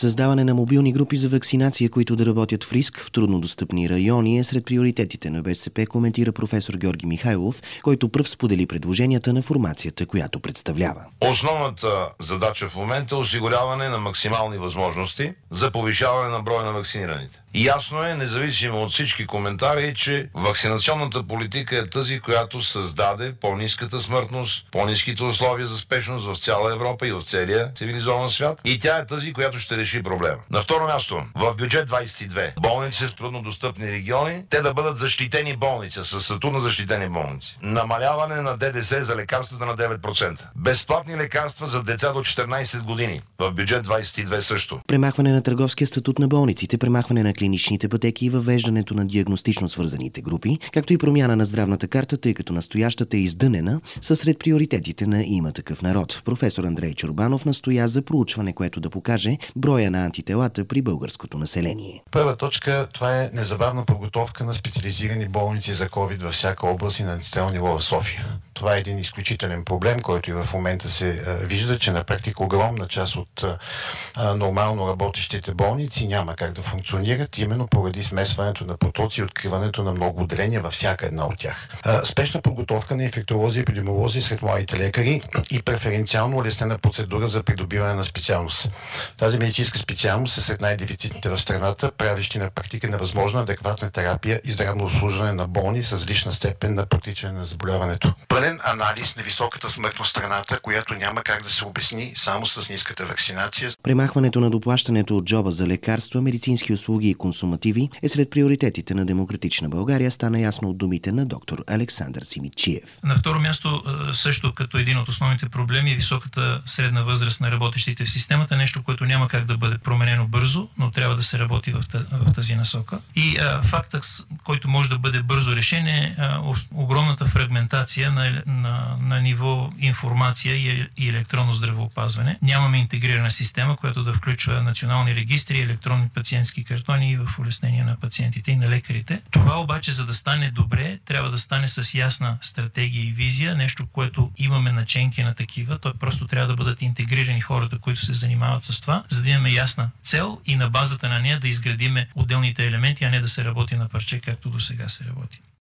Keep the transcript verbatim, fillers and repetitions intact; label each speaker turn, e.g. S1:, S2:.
S1: Създаване на мобилни групи за вакцинация, които да работят в риск в труднодостъпни райони е сред приоритетите на БСП, коментира професор Георги Михайлов, който пръв сподели предложенията на формацията, която представлява.
S2: Основната задача в момента е осигуряване на максимални възможности за повишаване на броя на вакцинираните. И ясно е, независимо от всички коментари, че вакцинационната политика е тази, която създаде по-ниската смъртност, по-ниските условия за спешност в цяла Европа и в целия цивилизован свят. И тя е тази, която ще реши проблема. На второ място, в бюджет двадесет и две, болници в труднодостъпни региони, те да бъдат защитени болници, със статут на защитени болници. Намаляване на ДДС за лекарствата на девет процента. Безплатни лекарства за деца до четиринадесет години. В бюджет двадесет и две също.
S1: Премахване на търговския статут на болниците, премахване на клиничните пътеки и въвеждането на диагностично свързаните групи, както и промяна на здравната карта, тъй като настоящата е издънена, са сред приоритетите на Има такъв народ. Професор Андрей Чорбанов настоя за проучване, което да покаже броя на антителата при българското население.
S3: Първа точка, това е незабавна подготовка на специализирани болници за ковид във всяка област и на национално ниво в София. Това е един изключителен проблем, който и в момента се а, вижда, че на практика огромна част от а, нормално работещите болници няма как да функционират, именно поради смесването на потоци и откриването на много отделения във всяка една от тях. А, спешна подготовка на инфектолози и епидемиолози сред младите лекари и преференциално улеснена процедура за придобиване на специалност. Тази медицинска специалност е сред най-дефицитните в страната, правещи на практика невъзможна адекватна терапия и здравно обслужване на болни с различна степен на протичане на заболяването. Пълен анализ на високата смъртност в страната, която няма как да се обясни само с ниската вакцинация.
S1: Премахването на доплащането от джоба за лекарства, медицински услуги и консумативи е сред приоритетите на Демократична България, стана ясно от думите на доктор Александър Симидчиев.
S4: На второ място, също като един от основните проблеми е високата средна възраст на работещите в системата, нещо, което няма как да бъде променено бързо, но трябва да се работи в тази насока. И а, фактът, който може да бъде бързо решен е а, огромната фрагментация на, на, на ниво информация и, и електронно здравеопазване. Нямаме интегрирана система, която да включва национални регистри, електронни пациентски картони в улеснение на пациентите и на лекарите. Това обаче, за да стане добре, трябва да стане с ясна стратегия и визия, нещо, което имаме наченки на такива. Той просто трябва да бъдат интегрирани хората, които се занимават с това, за да имаме ясна цел и на базата на нея да изградиме отделните елементи, а не да се работи на парче, както до сега се работи.